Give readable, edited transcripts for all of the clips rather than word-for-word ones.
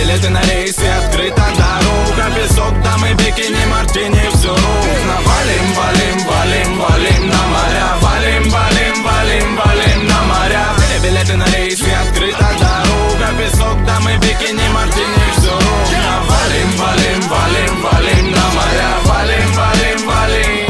билеты на рейсы, открыта дорога. Песок, дамы, бикини, мартини, все ровно. Валим, валим, валим, валим на моря. Валим, валим, валим, валим на моря. Билеты на рейсы, открыта дорога. Песок, дамы, бикини, мартини, все ровно. Валим, валим, валим, валим на моря. Валим, валим, валим.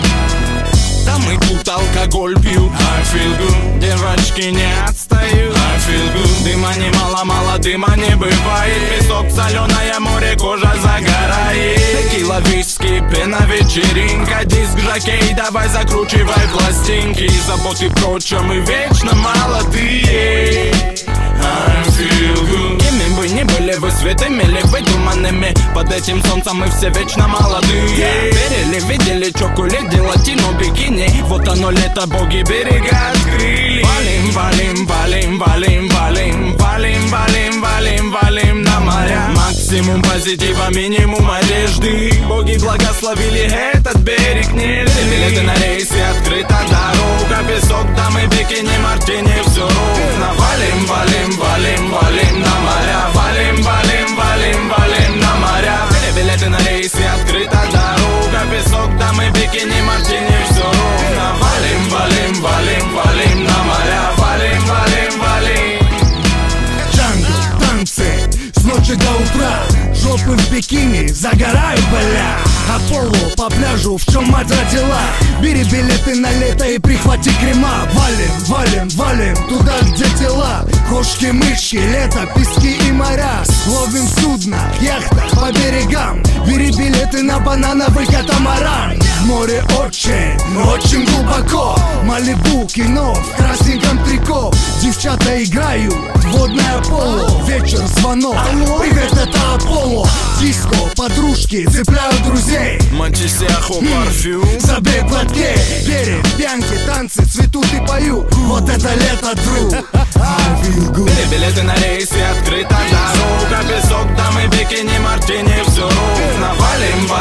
Дамы тут алкоголь пьют, I feel good. Девочки не отстают, I feel good. Дыма немало, мало дыма не бывает. Песок, соленое море, кожа загорает. Текила, виски, пена, вечеринка. Диск, жокей, давай закручивай пластинки. Заботы прочим и вечно молодые, I feel good. Кем бы ни были вы, святыми ли вы туманными, под этим солнцем мы все вечно молодые. Верили, видели, чокули, латино, бикини. Вот оно лето, боги берега открыли. Валим, валим, валим, валим, валим. Валим, валим, валим, валим на моря. Максимум позитива, минимум одежды. Боги благословили этот берег, не билеты на рейсы, открыта дорога. Песок, дамы, бикини, мартини, все ровно. Валим, валим, валим, валим на моря. Валим, валим, валим, валим на моря. Билеты на рейсы, открыта дорога. Песок, дамы, бикини, мартини, все ровно. Валим, валим, валим, валим на моря. Валим, валим, валим. Джангл, танцы с ночи до утра. Жопы в бикини, загораю, бля. Аполло по пляжу, в чем мать родила. Бери билеты на лето и прихвати крема. Валим, валим, валим туда, где тела. Кошки, мышки, лето, пески и моря. Ловим судно, яхта по берегам. Бери билеты на банановый катамаран. В море очень, очень глубоко. Малибу, кино, в красненьком трико. Девчата играют, водное поло. Вечер, звонок, привет, это Аполло. Диско, подружки, цепляют друзей. Мантисяхо, парфюм. Забей платке, берег, пьянки, танцы, цветут и поют. Вот это лето, друг. I feel good. Билеты на рейсы, открыта дорога. Песок, дамы, бикини, мартини, все ровно. Валим,